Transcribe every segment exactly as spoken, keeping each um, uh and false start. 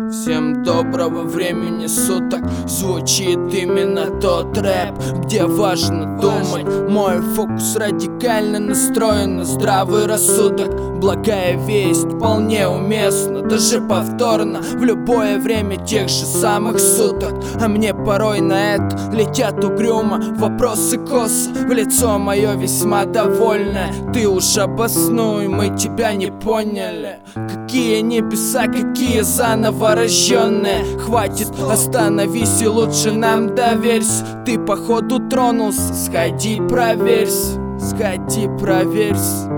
Всем доброго времени суток. Звучит именно тот рэп, где важно думать. Мой фокус радикально настроен на здравый рассудок. Благая весть вполне уместна, даже повторно, в любое время тех же самых суток. А мне порой на это летят угрюмо вопросы косо в лицо мое весьма довольное. Ты уж обоснуй, мы тебя не поняли. Какие небеса, какие заново рожденные. Хватит, остановись и лучше нам доверься. Ты походу тронулся, сходи проверься. Сходи проверься.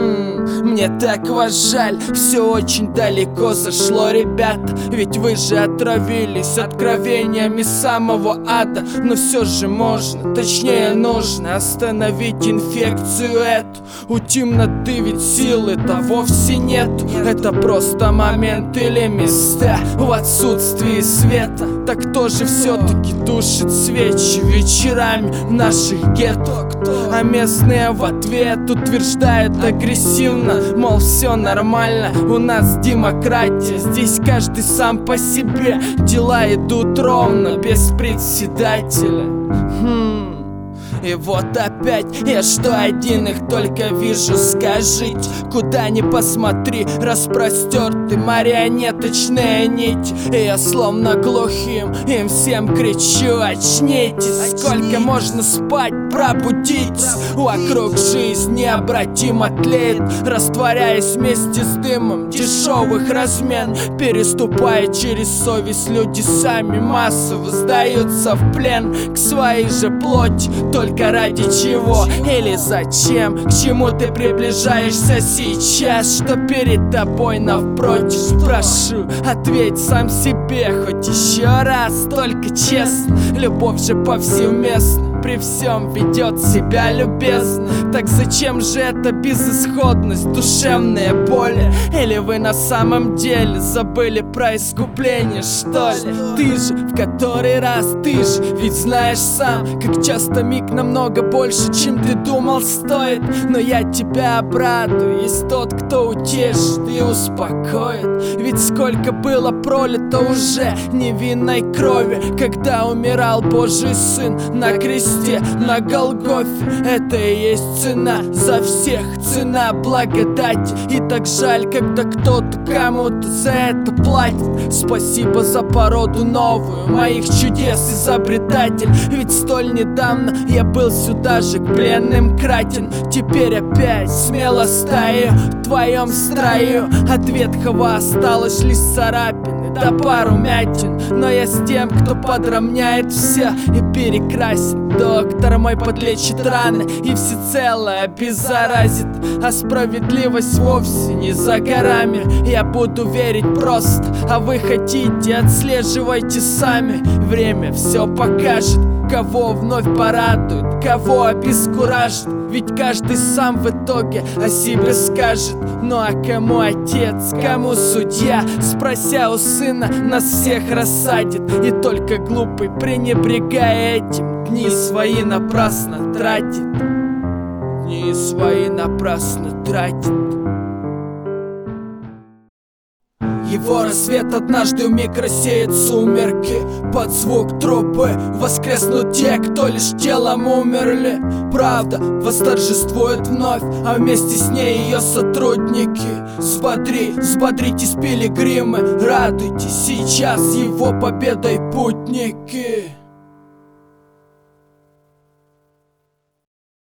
Хм, мне так вас жаль, все очень далеко зашло, ребята. Ведь вы же отравились откровениями самого ада. Но все же можно, точнее нужно остановить инфекцию эту. У темноты ведь силы-то вовсе нету. Это просто момент или места в отсутствии света. Так кто же все-таки тушит свечи вечерами в наших гетто? А местные в ответ утверждают агрессивно, мол, все нормально, у нас демократия. Здесь каждый сам по себе, дела идут ровно, без председателя. Хм. И вот опять я что один их только вижу. Скажите, куда ни посмотри, распростерты марионеточные нити. И я словно глухим им всем кричу: очнитесь, сколько можно спать, пробудитесь. Вокруг жизнь необратимо тлеет, растворяясь вместе с дымом дешевых размен. Переступая через совесть, люди сами массово сдаются в плен к своей же плоти. Только ради чего или зачем? К чему ты приближаешься сейчас? Что перед тобой навпротив? Прошу, ответь сам себе хоть еще раз, только честно. Любовь же повсеместно, при всем ведет себя любезно. Так зачем же эта безысходность, душевные боли? Или вы на самом деле забыли про искупление, что ли? Ты же в который раз, ты же ведь знаешь сам, как часто миг намного больше, чем ты думал стоит. Но я тебя обрадую, есть тот, кто утешит и успокоит. Ведь сколько было пролито уже невинной крови, когда умирал Божий Сын на кресте, на Голгофе. Это и есть цена за всех, цена благодати. И так жаль, когда кто-то кому-то за это платит. Спасибо за породу новую моих чудес, изобретатель. Ведь столь недавно я был сюда же к пленным кратен. Теперь опять смело стою в твоем строю. От ветхого осталось лишь царапины да пару мятин. Но я с тем, кто подровняет все и перекрасит. Доктор мой подлечит раны и всецело обеззаразит. А справедливость вовсе не за горами. Я буду верить просто, а вы хотите, отслеживайте сами. Время все покажет, кого вновь порадует, кого обескуражит. Ведь каждый сам в итоге о себе скажет. Ну а кому отец, кому судья, спрося у сына, нас всех рассадит. И только глупый, пренебрегая этим, дни свои напрасно тратит. Дни свои напрасно тратит. Его рассвет однажды вмиг рассеет сумерки. Под звук трубы воскреснут те, кто лишь телом умерли. Правда восторжествует вновь, а вместе с ней ее сотрудники. Взбодри, взбодритесь, пилигримы, радуйтесь сейчас его победой, путники.